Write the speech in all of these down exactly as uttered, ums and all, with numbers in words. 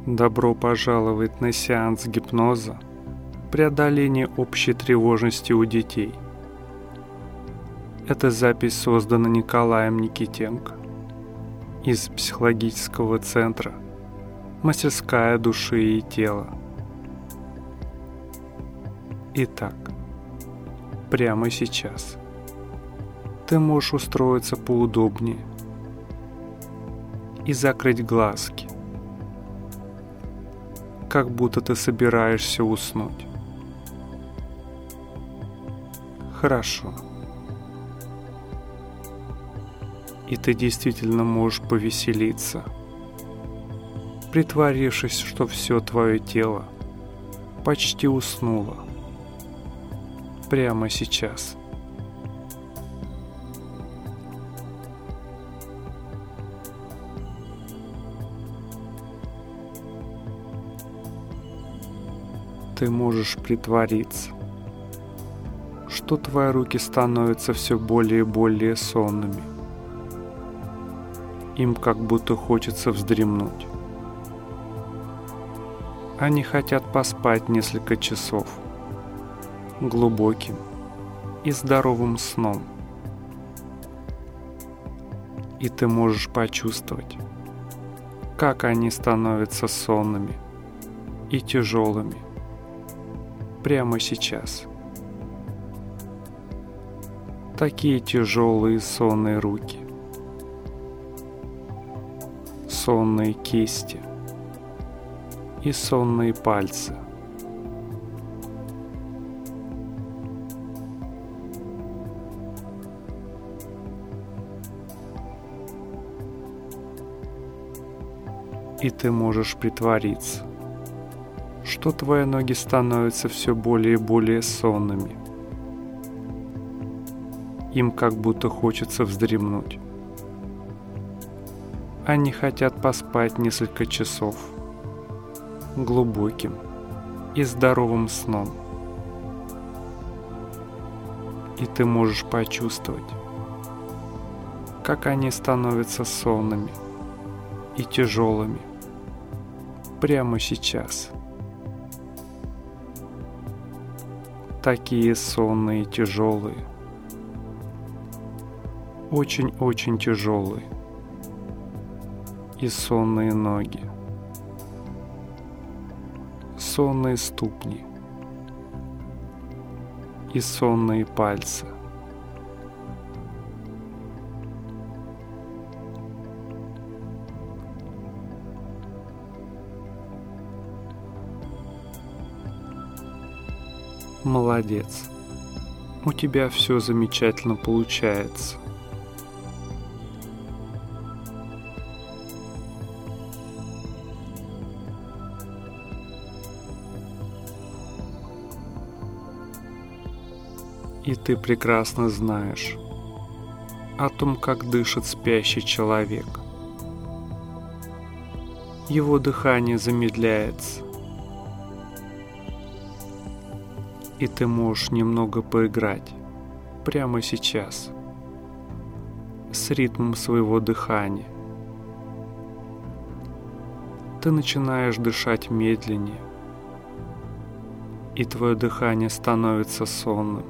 Добро пожаловать на сеанс гипноза «Преодоление общей тревожности у детей». Эта запись создана Николаем Никитенко из психологического центра «Мастерская души и тела». Итак, прямо сейчас ты можешь устроиться поудобнее и закрыть глазки, как будто ты собираешься уснуть. Хорошо. И ты действительно можешь повеселиться, притворившись, что все твое тело почти уснуло прямо сейчас. Ты можешь притвориться, что твои руки становятся все более и более сонными. Им как будто хочется вздремнуть. Они хотят поспать несколько часов глубоким и здоровым сном. И ты можешь почувствовать, как они становятся сонными и тяжелыми прямо сейчас. Такие тяжелые сонные руки, сонные кисти и сонные пальцы. И ты можешь притвориться, что твои ноги становятся все более и более сонными. Им как будто хочется вздремнуть. Они хотят поспать несколько часов глубоким и здоровым сном. И ты можешь почувствовать, как они становятся сонными и тяжелыми прямо сейчас. Такие сонные и тяжелые, очень-очень тяжелые, и сонные ноги, сонные ступни и сонные пальцы. Молодец, у тебя все замечательно получается. И ты прекрасно знаешь о том, как дышит спящий человек. Его дыхание замедляется, и ты можешь немного поиграть прямо сейчас с ритмом своего дыхания. Ты начинаешь дышать медленнее, и твое дыхание становится сонным.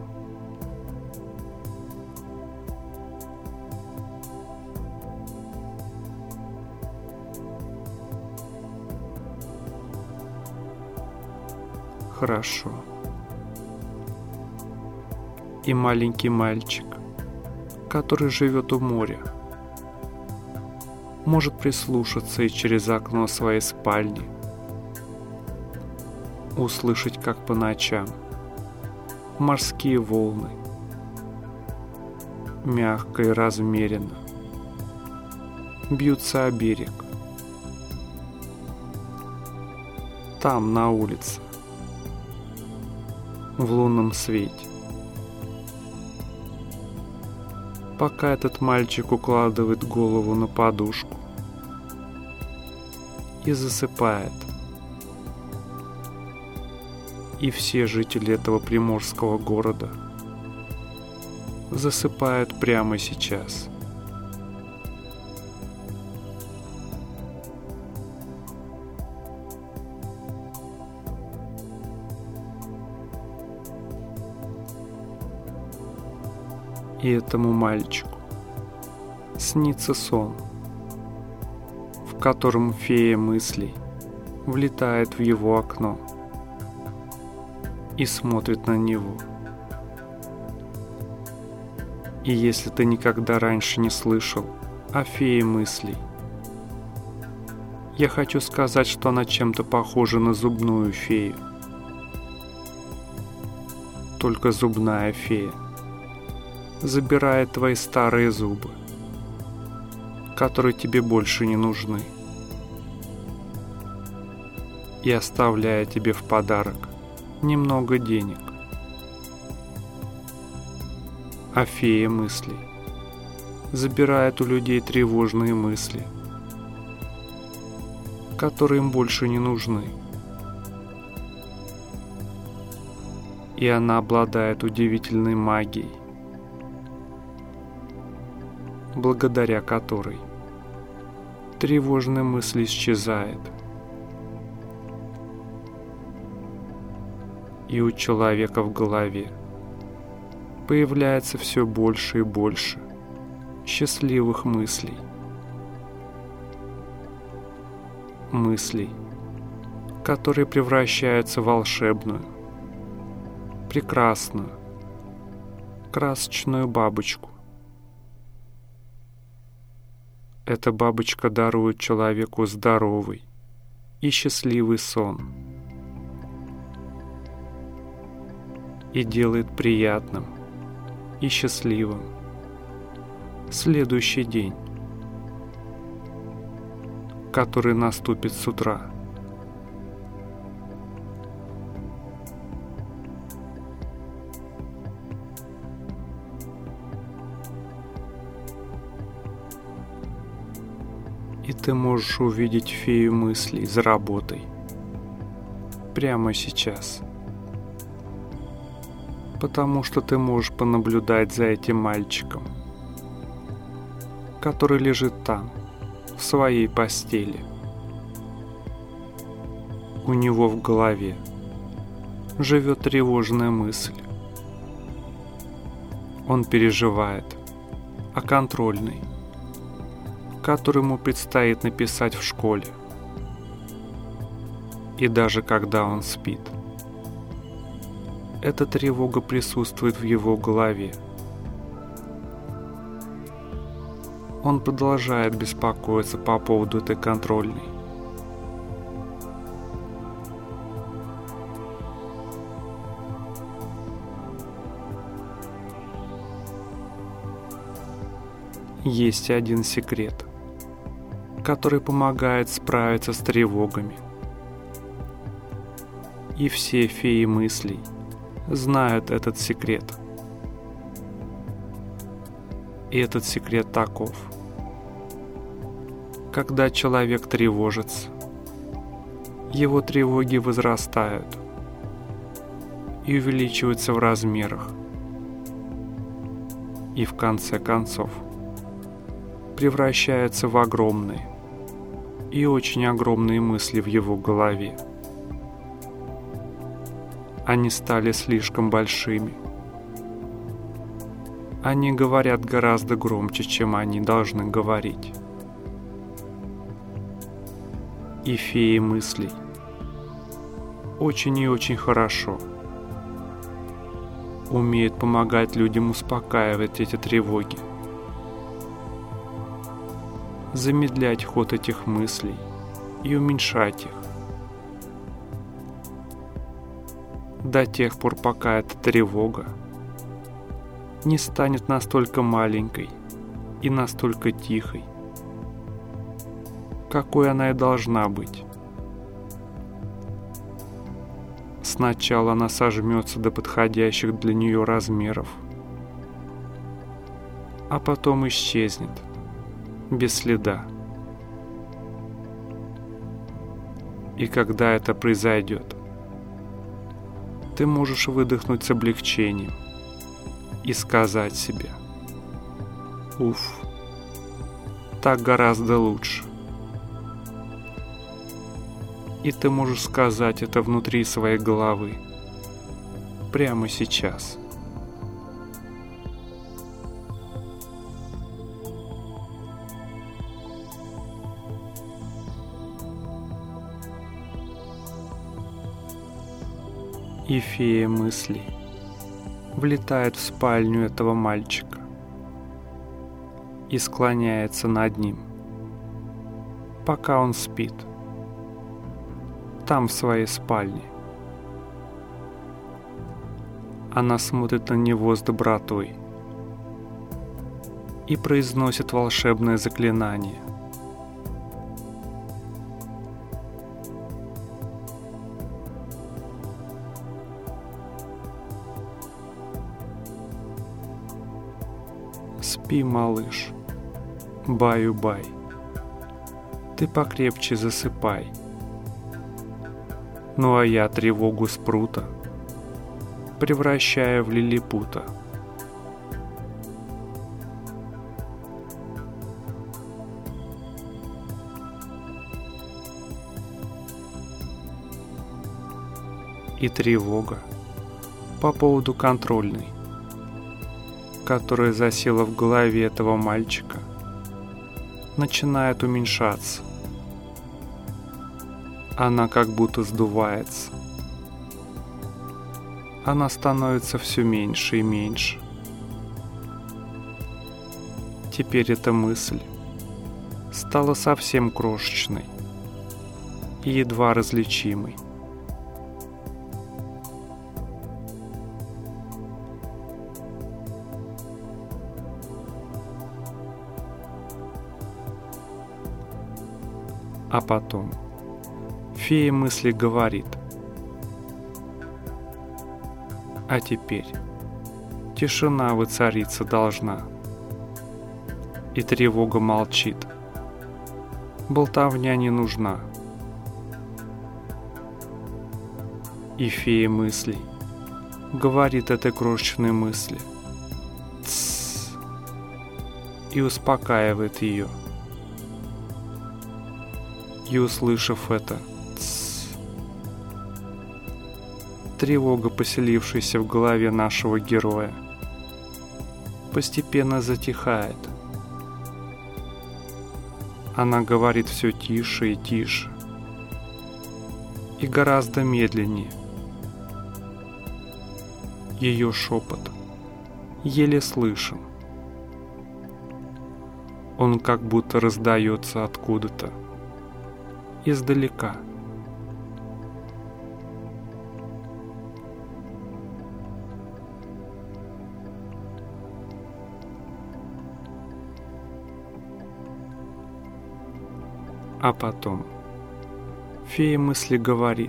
Хорошо. И маленький мальчик, который живет у моря, может прислушаться и через окно своей спальни услышать, как по ночам морские волны мягко и размеренно бьются о берег. Там, на улице, в лунном свете. Пока этот мальчик укладывает голову на подушку и засыпает. И все жители этого приморского города засыпают прямо сейчас. И этому мальчику снится сон, в котором фея мыслей влетает в его окно и смотрит на него. И если ты никогда раньше не слышал о фее мыслей, я хочу сказать, что она чем-то похожа на зубную фею. Только зубная фея забирает твои старые зубы, которые тебе больше не нужны, и оставляя тебе в подарок немного денег. А фея мыслей забирает у людей тревожные мысли, которые им больше не нужны. И она обладает удивительной магией, благодаря которой тревожная мысль исчезает, и у человека в голове появляется все больше и больше счастливых мыслей. Мыслей, которые превращаются в волшебную, прекрасную, красочную бабочку. Эта бабочка дарует человеку здоровый и счастливый сон и делает приятным и счастливым следующий день, который наступит с утра. И ты можешь увидеть фею мыслей за работой прямо сейчас, потому что ты можешь понаблюдать за этим мальчиком, который лежит там, в своей постели. У него в голове живет тревожная мысль. Он переживает о контрольной, которую ему предстоит написать в школе. И даже когда он спит, эта тревога присутствует в его голове. Он продолжает беспокоиться по поводу этой контрольной. Есть один секрет, который помогает справиться с тревогами. И все феи мыслей знают этот секрет. И этот секрет таков. Когда человек тревожится, его тревоги возрастают и увеличиваются в размерах. И в конце концов превращаются в огромные и очень огромные мысли в его голове. Они стали слишком большими. Они говорят гораздо громче, чем они должны говорить. И феи мыслей очень и очень хорошо умеют помогать людям успокаивать эти тревоги, замедлять ход этих мыслей и уменьшать их до тех пор, пока эта тревога не станет настолько маленькой и настолько тихой, какой она и должна быть. Сначала она сожмется до подходящих для нее размеров, а потом исчезнет без следа. И когда это произойдет, ты можешь выдохнуть с облегчением и сказать себе: «Уф, так гораздо лучше». И ты можешь сказать это внутри своей головы прямо сейчас. И фея мыслей влетает в спальню этого мальчика и склоняется над ним, пока он спит, там в своей спальне. Она смотрит на него с добротой и произносит волшебное заклинание. Спи, малыш, баю-бай, ты покрепче засыпай. Ну а я тревогу спрута превращаю в лилипута. И тревога по поводу контрольной, которая засела в голове этого мальчика, начинает уменьшаться. Она как будто сдувается. Она становится все меньше и меньше. Теперь эта мысль стала совсем крошечной и едва различимой. А потом фея мысли говорит: а теперь тишина воцариться должна. И тревога молчит. Болтовня не нужна. И фея мыслей говорит этой крошечной мысли: «Тссс», и успокаивает ее. И, услышав это «тссс», тревога, поселившаяся в голове нашего героя, постепенно затихает. Она говорит все тише и тише, и гораздо медленнее. Ее шепот еле слышен. Он как будто раздается откуда-то издалека. А потом фея мысли говорит: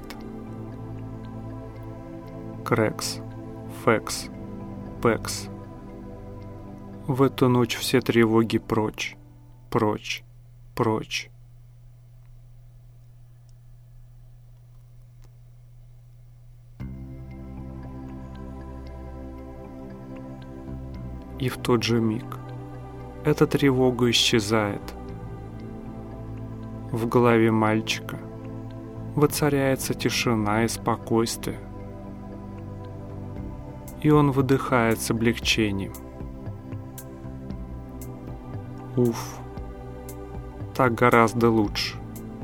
крекс, фекс, пекс. В эту ночь все тревоги прочь, прочь, прочь. И в тот же миг эта тревога исчезает. В голове мальчика воцаряется тишина и спокойствие, и он выдыхает с облегчением. Уф, так гораздо лучше.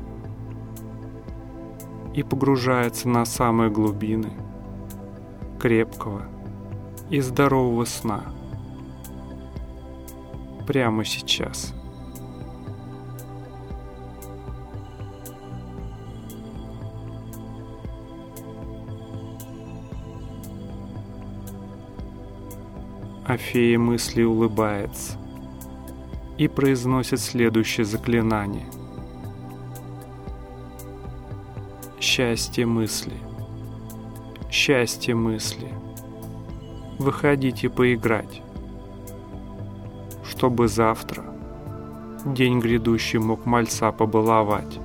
И погружается на самые глубины крепкого и здорового сна. Прямо сейчас. А фея мысли улыбается и произносит следующее заклинание. Счастье мысли, счастье мысли, выходите поиграть, чтобы завтра день грядущий мог мальца побаловать.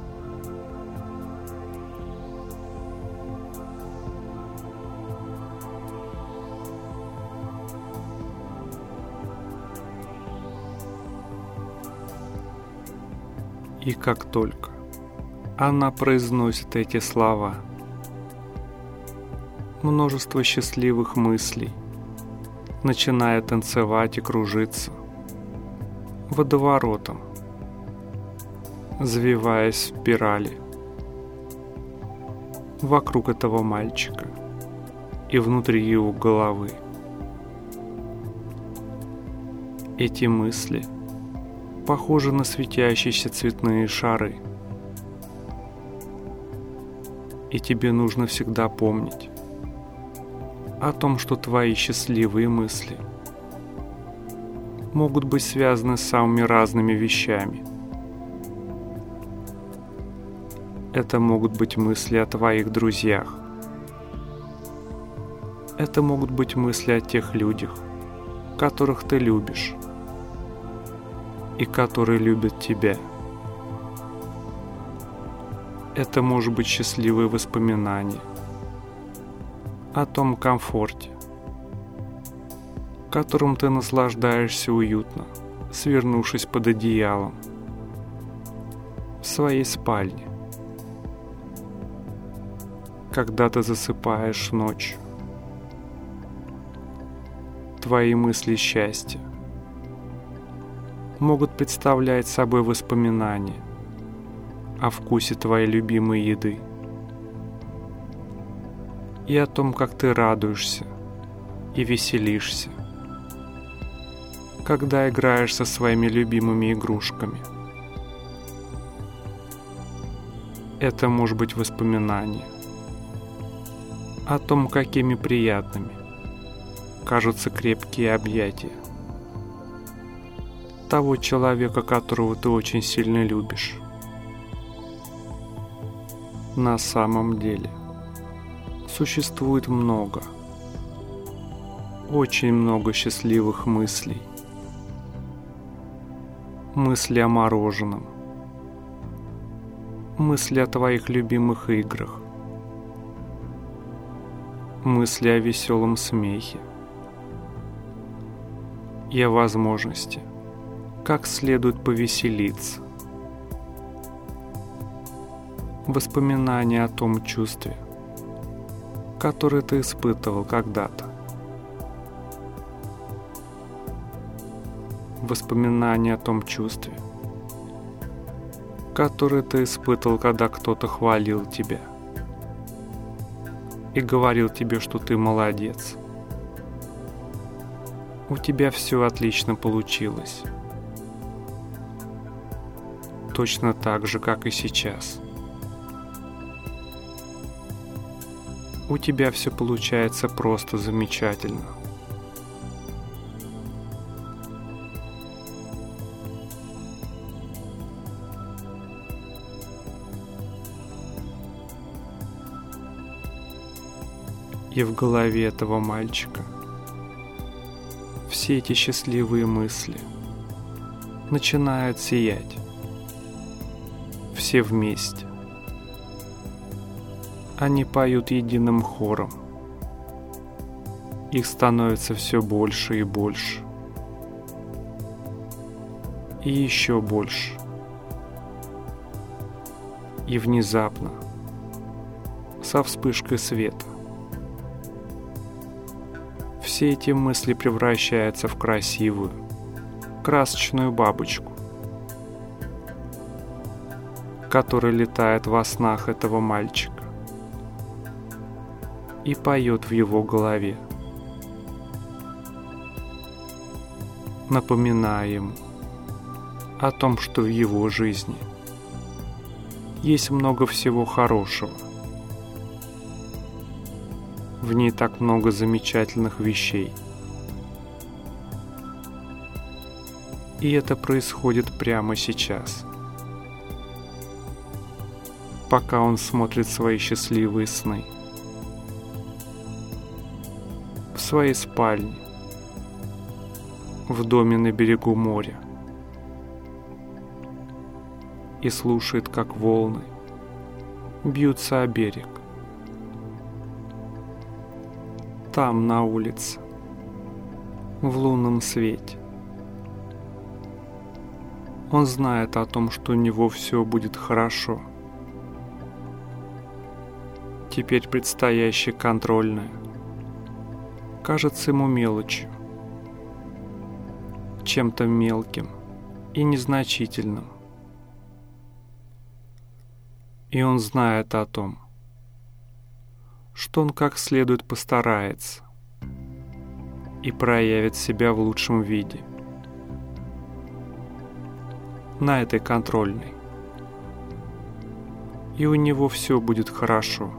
И как только она произносит эти слова, множество счастливых мыслей начинает танцевать и кружиться водоворотом, завиваясь в спирали вокруг этого мальчика и внутри его головы. Эти мысли похожи на светящиеся цветные шары. И тебе нужно всегда помнить о том, что твои счастливые мысли могут быть связаны с самыми разными вещами. Это могут быть мысли о твоих друзьях. Это могут быть мысли о тех людях, которых ты любишь и которые любят тебя. Это может быть счастливые воспоминания о том комфорте, которым ты наслаждаешься уютно, свернувшись под одеялом в своей спальне, когда ты засыпаешь ночью. Твои мысли счастья могут представлять собой воспоминания о вкусе твоей любимой еды и о том, как ты радуешься и веселишься, когда играешь со своими любимыми игрушками. Это может быть воспоминание о том, какими приятными кажутся крепкие объятия того человека, которого ты очень сильно любишь. На самом деле существует много, очень много счастливых мыслей. Мысли о мороженом, мысли о твоих любимых играх, мысли о веселом смехе и о возможности как следует повеселиться. Воспоминания о том чувстве, которое ты испытывал когда-то. Воспоминания о том чувстве, которое ты испытывал, когда кто-то хвалил тебя и говорил тебе, что ты молодец. У тебя все отлично получилось. Точно так же, как и сейчас. У тебя все получается просто замечательно. И в голове этого мальчика все эти счастливые мысли начинают сиять. Все вместе. Они поют единым хором. Их становится все больше и больше. И еще больше. И внезапно, со вспышкой света, все эти мысли превращаются в красивую, красочную бабочку, которая летает во снах этого мальчика и поет в его голове, напоминая ему о том, что в его жизни есть много всего хорошего. В ней так много замечательных вещей. И это происходит прямо сейчас, пока он смотрит свои счастливые сны в своей спальне, в доме на берегу моря, и слушает, как волны бьются о берег. Там, на улице, в лунном свете. Он знает о том, что у него все будет хорошо. Теперь предстоящее контрольное кажется ему мелочью, чем-то мелким и незначительным. И он знает о том, что он как следует постарается и проявит себя в лучшем виде на этой контрольной. И у него все будет хорошо.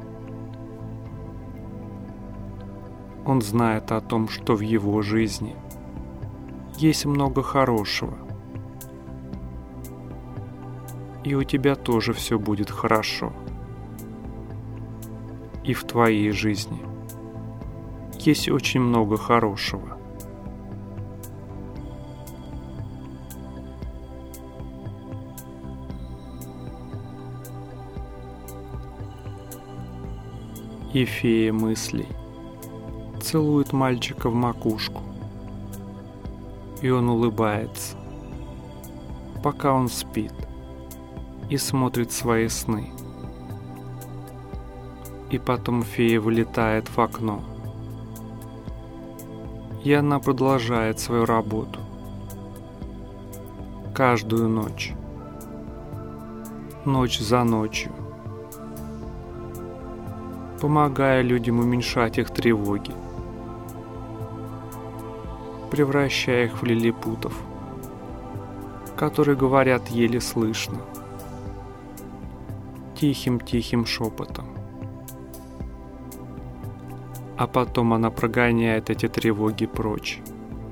Он знает о том, что в его жизни есть много хорошего. И у тебя тоже все будет хорошо. И в твоей жизни есть очень много хорошего. И фея мыслей целует мальчика в макушку, и он улыбается, пока он спит и смотрит свои сны. И потом фея вылетает в окно, и она продолжает свою работу каждую ночь, ночь за ночью, помогая людям уменьшать их тревоги, превращая их в лилипутов, которые говорят еле слышно, тихим-тихим шепотом. А потом она прогоняет эти тревоги прочь,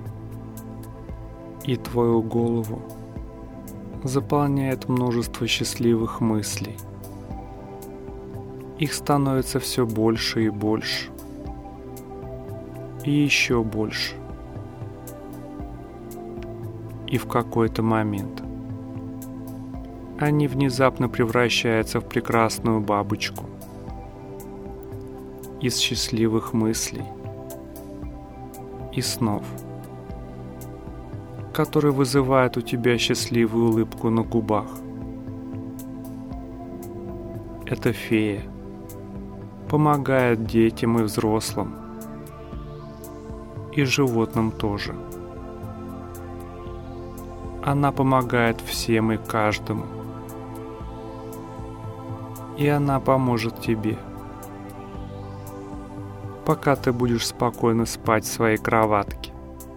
и твою голову заполняет множество счастливых мыслей. Их становится все больше и больше, и еще больше. И в какой-то момент они внезапно превращаются в прекрасную бабочку из счастливых мыслей и снов, которые вызывают у тебя счастливую улыбку на губах. Эта фея помогает детям и взрослым, и животным тоже. Она помогает всем и каждому. И она поможет тебе, пока ты будешь спокойно спать в своей кроватке.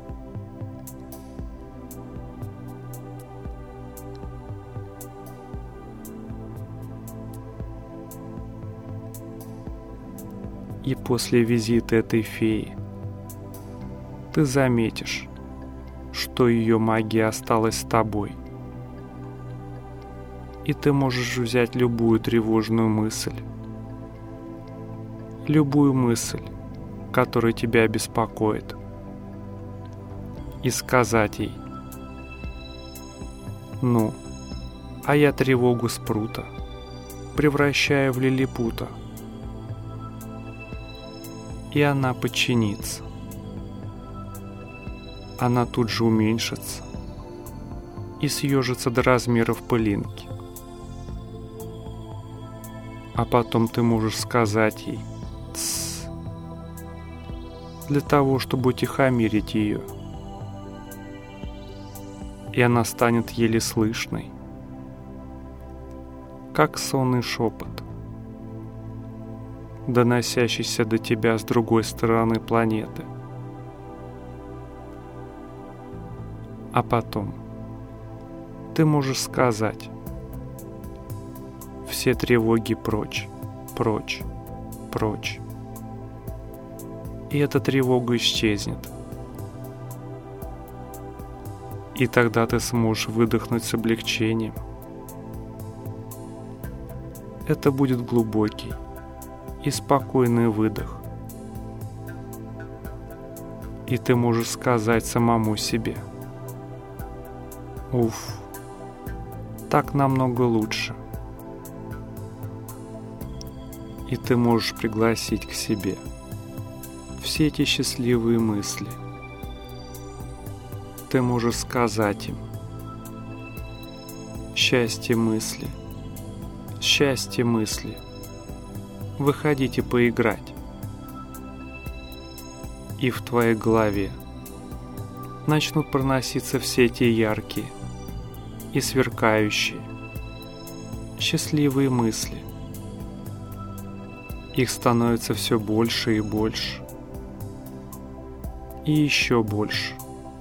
И после визита этой феи ты заметишь, что ее магия осталась с тобой. И ты можешь взять любую тревожную мысль, любую мысль, которая тебя беспокоит, и сказать ей: «Ну, а я тревогу спрута превращаю в лилипута». И она подчинится. Она тут же уменьшится и съежится до размеров пылинки. А потом ты можешь сказать ей «тсс», для того, чтобы утихомирить ее. И она станет еле слышной, как сонный шепот, доносящийся до тебя с другой стороны планеты. А потом ты можешь сказать: все тревоги прочь, прочь, прочь. И эта тревога исчезнет. И тогда ты сможешь выдохнуть с облегчением. Это будет глубокий и спокойный выдох. И ты можешь сказать самому себе: «Уф, так намного лучше». И ты можешь пригласить к себе все эти счастливые мысли. Ты можешь сказать им: «Счастье мысли, счастье мысли, выходите поиграть». И в твоей голове начнут проноситься все эти яркие и сверкающие, счастливые мысли. Их становится все больше и больше. И еще больше.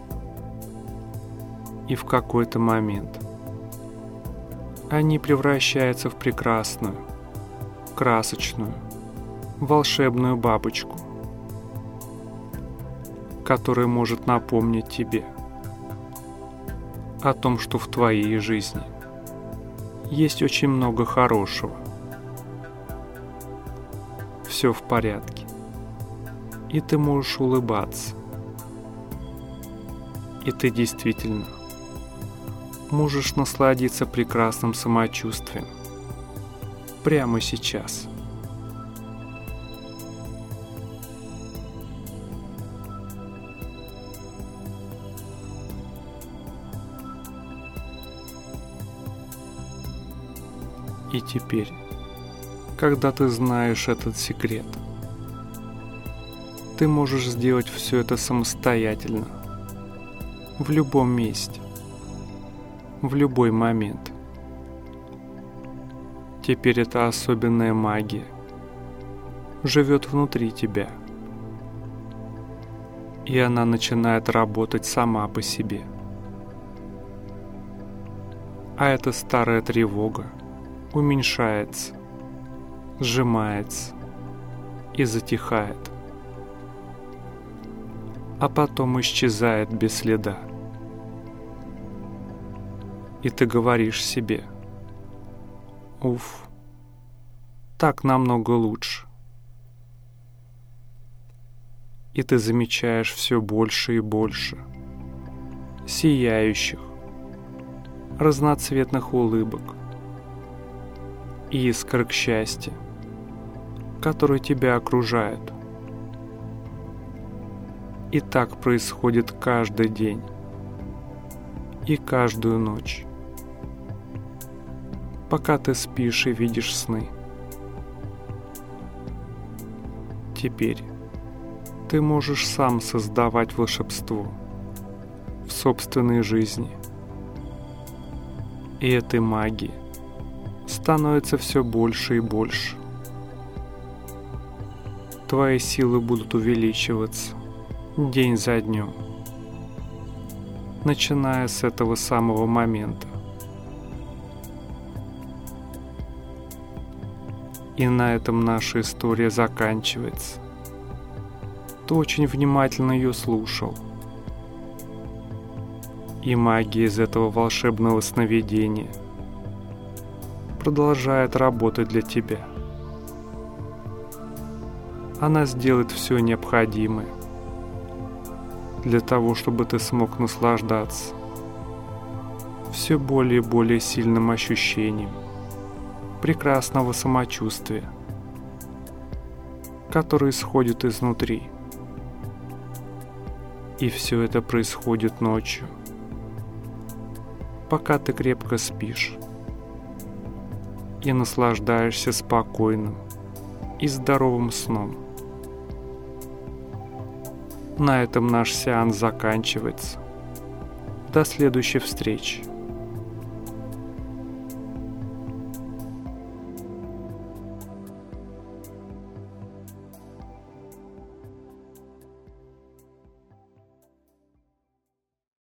И в какой-то момент они превращаются в прекрасную, красочную, волшебную бабочку, которая может напомнить тебе о том, что в твоей жизни есть очень много хорошего. Все в порядке, и ты можешь улыбаться. И ты действительно можешь насладиться прекрасным самочувствием прямо сейчас. И теперь, когда ты знаешь этот секрет, ты можешь сделать все это самостоятельно, в любом месте, в любой момент. Теперь эта особенная магия живет внутри тебя, и она начинает работать сама по себе. А эта старая тревога уменьшается, сжимается и затихает, а потом исчезает без следа. И ты говоришь себе: уф, так намного лучше. И ты замечаешь все больше и больше сияющих, разноцветных улыбок и искорок счастья, которые тебя окружают. И так происходит каждый день и каждую ночь, пока ты спишь и видишь сны. Теперь ты можешь сам создавать волшебство в собственной жизни. И этой магии становится все больше и больше. Твои силы будут увеличиваться день за днем, начиная с этого самого момента. И на этом наша история заканчивается. Ты очень внимательно ее слушал. И магия из этого волшебного сновидения продолжает работать для тебя. Она сделает все необходимое для того, чтобы ты смог наслаждаться все более и более сильным ощущением прекрасного самочувствия, которое исходит изнутри. И все это происходит ночью, пока ты крепко спишь и наслаждаешься спокойным и здоровым сном. На этом наш сеанс заканчивается. До следующей встречи.